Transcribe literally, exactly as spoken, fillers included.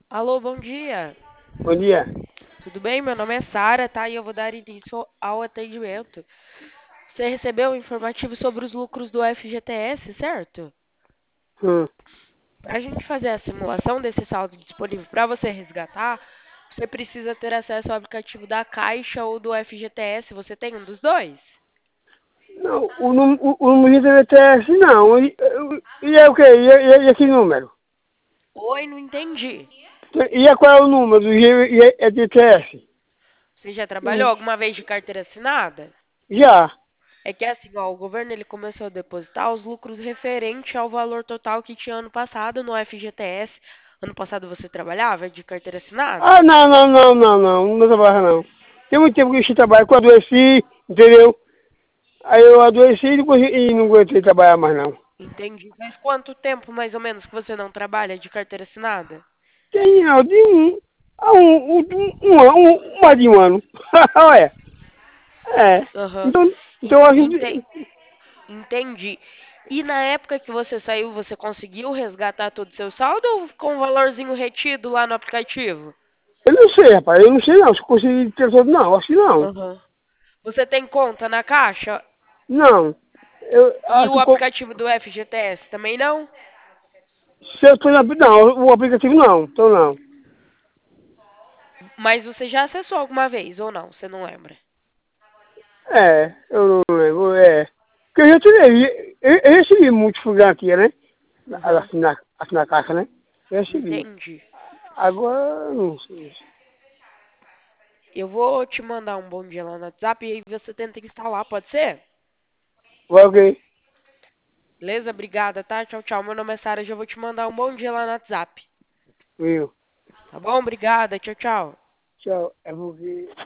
Alô, bom dia. Bom dia. Tudo bem? Meu nome é Sara, tá? E eu vou dar início ao atendimento. Você recebeu o informativo sobre os lucros do F G T S, certo? Hum. Para a gente fazer a simulação desse saldo disponível para você resgatar, você precisa ter acesso ao aplicativo da Caixa ou do F G T S. Você tem um dos dois? Não, o, num- o, o número de T S não. E, e é o quê? E, é- e, é que número? Oi, não entendi. E é qual é o número do G e é é de T S? Você já trabalhou Hum. alguma vez de carteira assinada? Já. É que assim, ó, o governo ele começou a depositar os lucros referente ao valor total que tinha ano passado no F G T S. Ano passado você trabalhava de carteira assinada? Ah, não, não, não, não, não. Não trabalho não. Tem muito tempo que eu trabalho. Quando eu adoeci, entendeu? Aí eu adoeci e depois e não aguentei trabalhar mais não. Entendi. Faz quanto tempo mais ou menos que você não trabalha de carteira assinada? Tem não, de um, a um, um, um, um, ano, um, mais de um ano. Olha, é. Aham. Então, então En- a ente- gente, Entendi. E na época que você saiu, você conseguiu resgatar todo o seu saldo ou com um valorzinho retido lá no aplicativo? eu não sei, rapaz, eu não sei não, se eu consegui ter todo, não, acho que não. Aham. Você tem conta na Caixa? Não, eu E acho o que co- aplicativo do F G T S também não? se eu tô na, não, o aplicativo não, então não. Mas você já acessou alguma vez ou não? Você não lembra? É, eu não lembro, é. Porque eu já tirei, eu, eu recebi muito fugantia, né? Aham. Assim na, assim na caixa, né? Eu recebi. Entendi. Agora, eu não sei. Eu vou te mandar um bom dia lá no WhatsApp e aí você tenta instalar, pode ser? Vai o quê? Beleza? Obrigada, tá? Tchau, tchau. Meu nome é Sara, já vou te mandar um bom dia lá no WhatsApp. Viu? Tá bom? Obrigada. Tchau, tchau. Tchau, é porque...